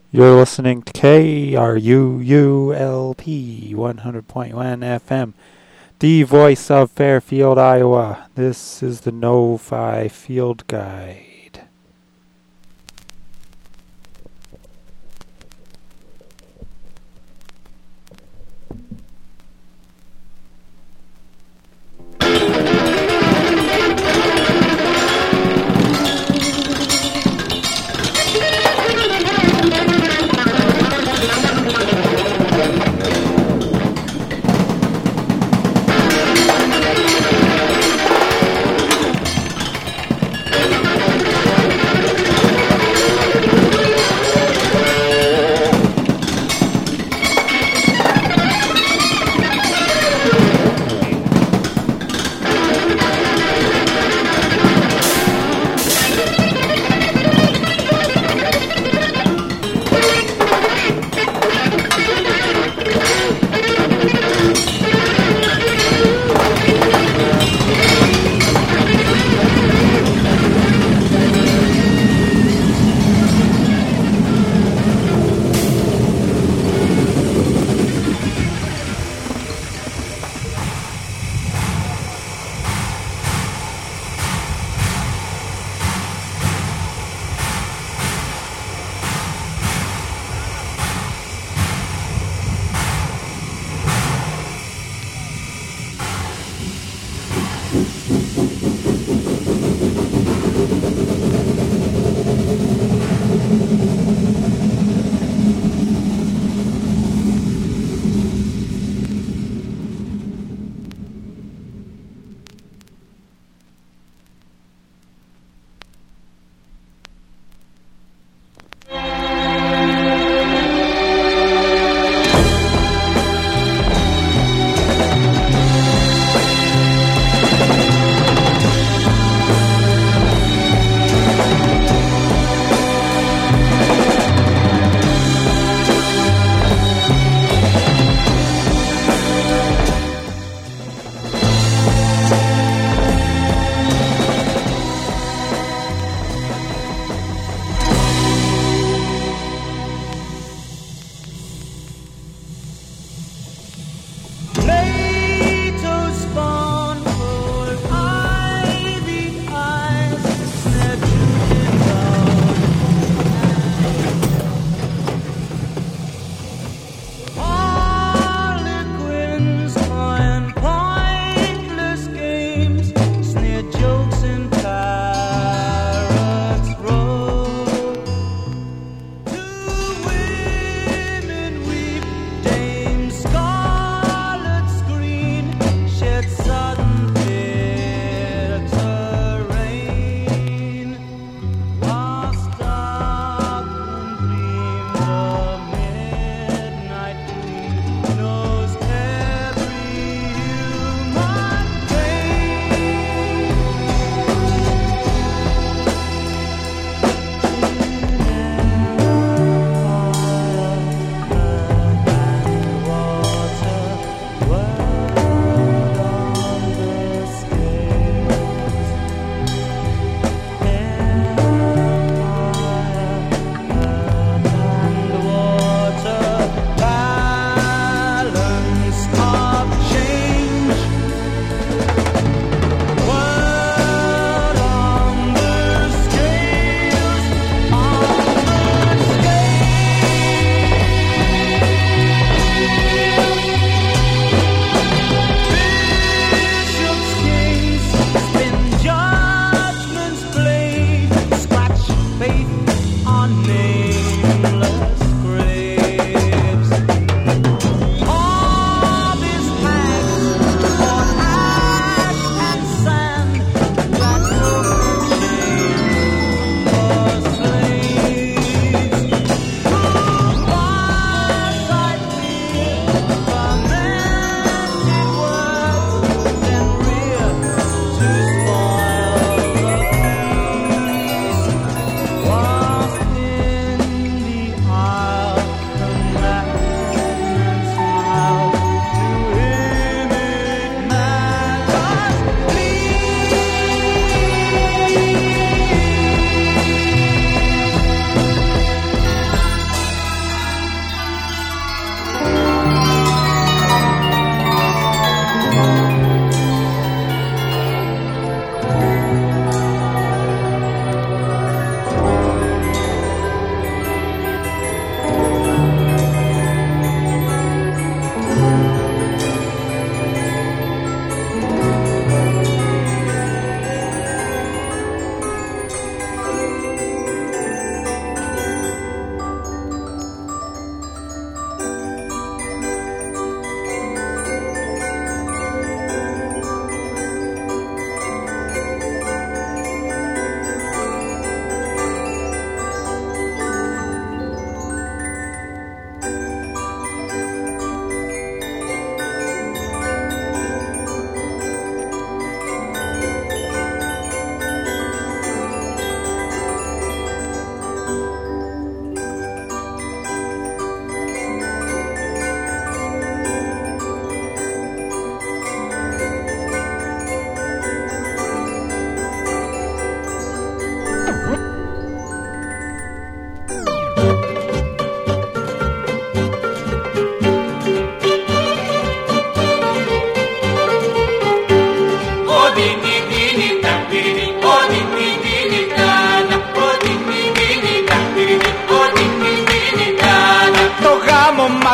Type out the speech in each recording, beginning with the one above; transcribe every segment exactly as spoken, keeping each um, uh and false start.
You're listening to K R U U L P one hundred point one F M, the voice of Fairfield, Iowa. This is the No-Fi Field Guide.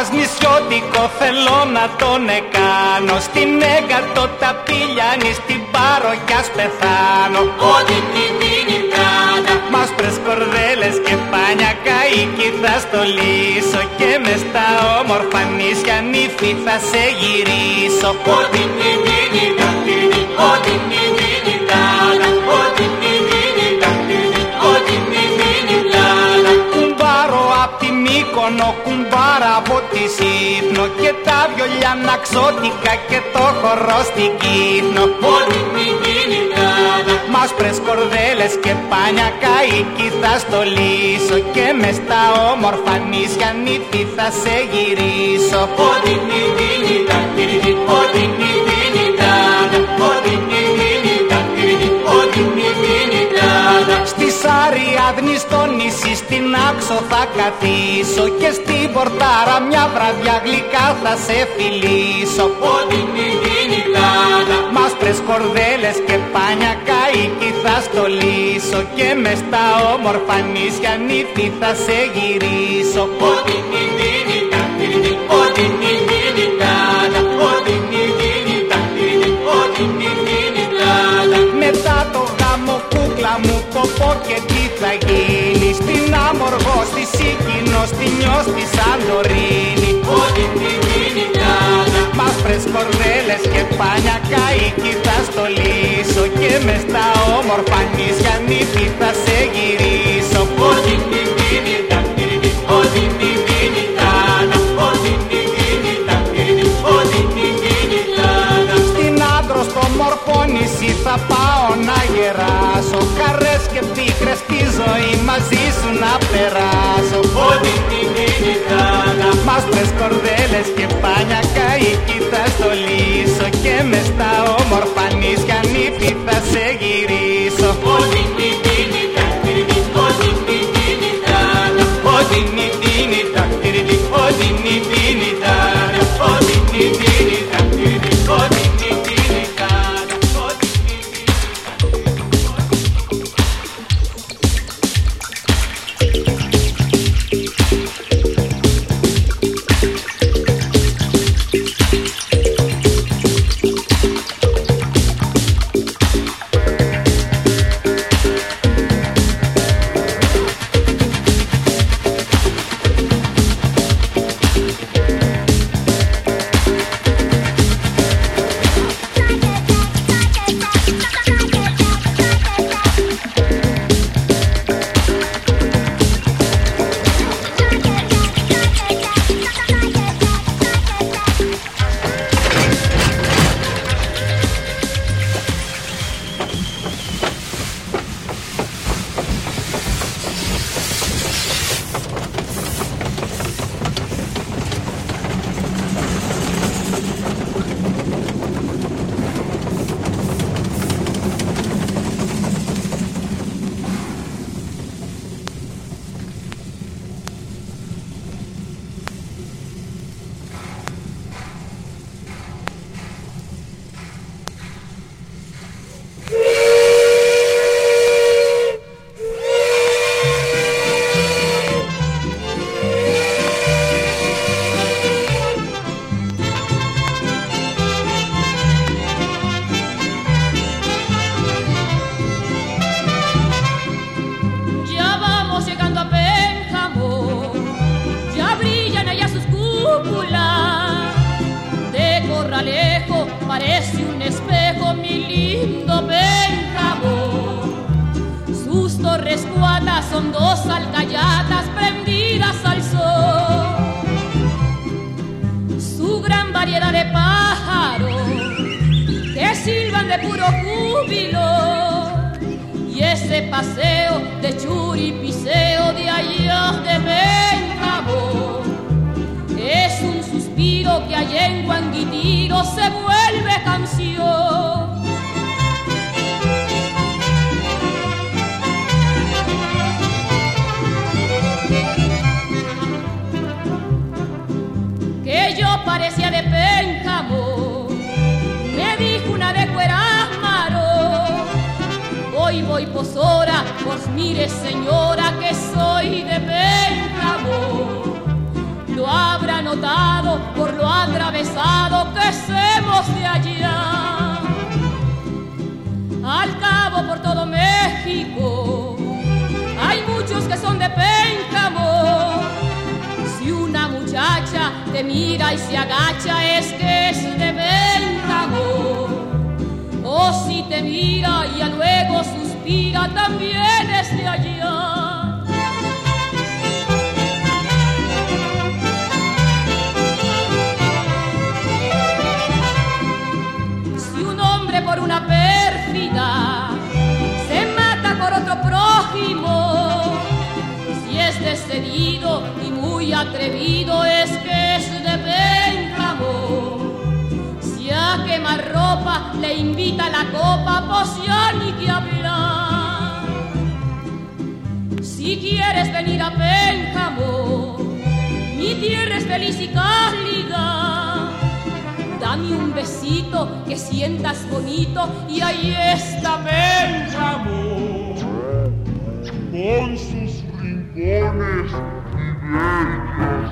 μας νησιώτικο θέλω να τον εκάνω. Στην έγκατο τα πηλιάνει, στην πάρω κι ας πεθάνω. Ό,τι την δίνει κάνα. Μας πρεσκορδέλες και πάνια καίκι θα στολίσω. Και μες στα όμορφα νησιά νύφη θα σε γυρίσω. Ό,τι την δίνει κάνα. Ό,τι την δίνει κάνα. Ό,τι την δίνει κάνα. Ό,τι την δίνει κάνα. Κουμπάρο απ' τη Μύκονο, κουμπάρα από τη Σύφνο. Και τα βιολιά ναξώτικα και το χορό στην Κύθνο. Ό,τι την δίνει κάνα. Μας πρεσκορδέλες και πάνια καίκι θα στολίσω. Και μες στα όμορφα νησιά νύφη θα σε γυρίσω. Ό,τι την δίνει κάνα. Ό,τι την δίνει κάνα. Ό,τι την δίνει κάνα. Ό,τι την δίνει κάνα. Στη Σαριάδνη στο νησί στην Άξο θα καθίσω. Και στην Πορτάρα μια βραδιά γλυκά θα σε φιλήσω. Ό,τι την δίνει κάνα. Μας πρεσκορδέλες και πάνια καίκι θα στολίσω. Και μες στα όμορφα νησιά νύφη θα σε γυρίσω. Ό,τι την δίνει κάνα. Ό,τι την δίνει κάνα. Ό,τι την δίνει κάνα. Ό,τι την δίνει κάνα. Μετά το γάμο κούκλα μου πω πω και τι θα γίνει. Στην Άμοργο, στη Σίκινο, στη Νιώ, στη Σαντορίνη. Ό,τι την δίνει κάνα. Μας πρεσκορδέλες και πάνια καίκι θα στολίσω. Και μες στα όμορφα νησιά νύφη θα σε γυρίσω. Ό,τι την δίνει κάνα. Ό,τι την δίνει κάνα. Ό,τι την δίνει κάνα. Ό,τι την δίνει κάνα. Στην Άντρο στο μορφό νησί θα πάω να γεράσω. Χαρές και πίκρες τη ζωή μαζί σου να περάσω. Ό,τι την δίνει κάνα. Μας πρεσκορδέλες και πάνια καίκι θα στολίσω. Και μες στα όμορφα νησιά νύφη θα σε γυρίσω. Ό,τι την δίνει κάνα. Ό,τι την δίνει κάνα. Ό,τι νι δίνει τα τυριδι, ό,τι νι δίνει τα ρε, ό,τι νι δίνει τα τυριδι, ό,τι νι δίνει τα ρε, ό,τι νι δίνει parece un espejo mi lindo Pénjamo. Sus torres cuatas son dos alcayatas prendidas al sol. Su gran variedad de pájaros que silban de puro júbilo. Y ese paseo de churipiceo de allá de Pénjamo es un suspiro que allá en Guanguitiro se vuelve canción. Que yo parecía de Pénjamo, me dijo una de Cuerásmaro. Voy, voy, posora, pues mire señora que soy de Pénjamo. Lo habrá notado luegos de allá. Al cabo por todo México hay muchos que son de Pénjamo. Si una muchacha te mira y se agacha es que es de Pénjamo. O si te mira y a luego suspira también es de allá. Por una pérfida se mata por otro prójimo, si es descedido y muy atrevido es que es de Pénjamo. Si a quemar ropa le invita la copa, pues ya ni que hablar. Si quieres venir a Pénjamo, mi tierra es feliz y cálida. Dame un besito que sientas bonito y ahí está Pénjamo, con sus rincones y bellas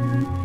Thank you.